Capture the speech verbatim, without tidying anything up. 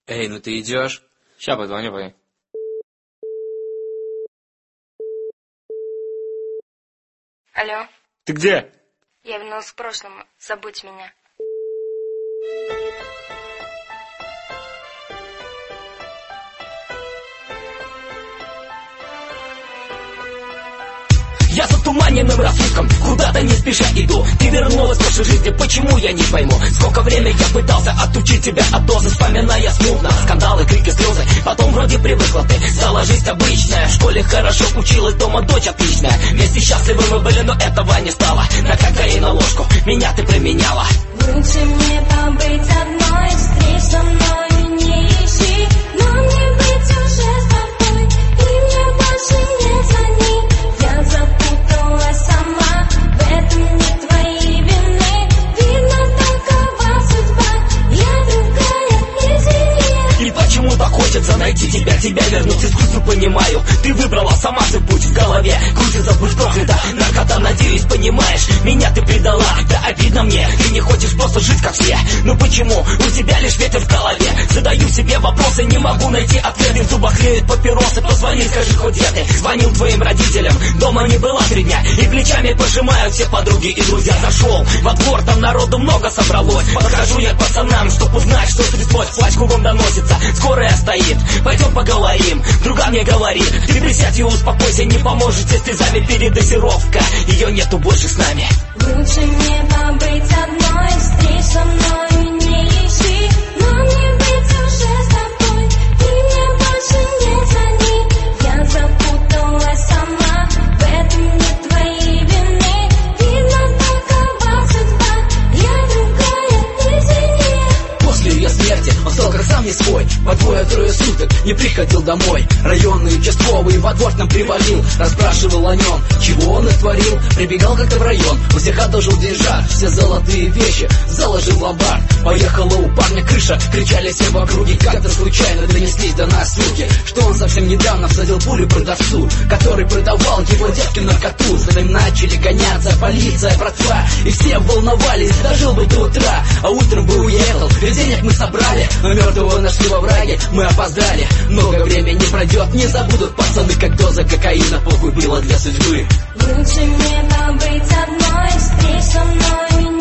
Эй, ну ты идешь? Ща позвоню, позвоню. Алло. Ты где? Я вернулась к прошлому. Забудь меня. Я затуманенным рассудком куда-то не спеша иду. Ты вернулась в нашей жизни, почему я не пойму? Сколько времени я пытался отучить тебя от дозы, вспоминая смутно скандалы, крики, слезы. Потом вроде привыкла ты, стала жизнь обычная. В школе хорошо училась, дома дочь отличная. Вместе счастливы мы были, но этого не стало. На кокаин на ложку меня ты применяла. Лучше мне побыть одной, встреч со мной не ищи. Но мне быть уже с тобой, и мне больше не звони. Я запуталась сама, в этом нет твоей вины. Видно, такова судьба, я другая, извини. И почему так хочется найти тебя, тебя вернуть искусству, понимаю. Ты выбрала сама свой путь, в голове крутится, будь проклята. Наркота, надеюсь, понимаешь, меня ты предала. Да обидно мне, ты не хочешь просто жить как все. Ну почему у тебя лишь ветер в голове? Задаю себе вопросы, не могу найти ответы. В зубах леют папиросы, позвони, скажи хоть где ты. Звонил твоим родителям, дома не была три дня. И плечами пожимают все подруги и друзья. Зашел во двор, там народу много собралось. Подхожу я к пацанам, чтоб узнать, что стряслось. Плач кругом доносится, скорая стоит. Пойдем поговорим, друга мне говорит. Ты присядь и успокойся, не поможет тебе слезами передозировка. Ее нету больше с нами. Лучше мне побыть одной, встреч со мной не ищи. Но мне быть уже с тобой, и мне больше не звони. Я запуталась сама, в этом нет твоей вины. Видно, такова судьба, я другая, извини. После ее смерти он стал как сам не свой. По двое-трое суток не приходил домой. Районный участковый во двор нам привалил, расспрашивал о нем, чего он натворил. Прибегал как-то в район, у всех одолжил деньжат. Все золотые вещи заложил в ломбард. Поехала у парня крыша, кричали все в округе. Как-то случайно донеслись до нас слухи, что он совсем недавно всадил пулю продавцу, который продавал его девке наркоту. За ним начали гоняться полиция, братва, и все волновались, дожил бы до утра. А утром бы уехал, ведь денег мы собрали, но мертвого нашли во враге, мы опоздали. Много времени пройдет, не забудут пацаны, как доза кокаина погубила для судьбы. Лучше мне побыть одной, встреч со мной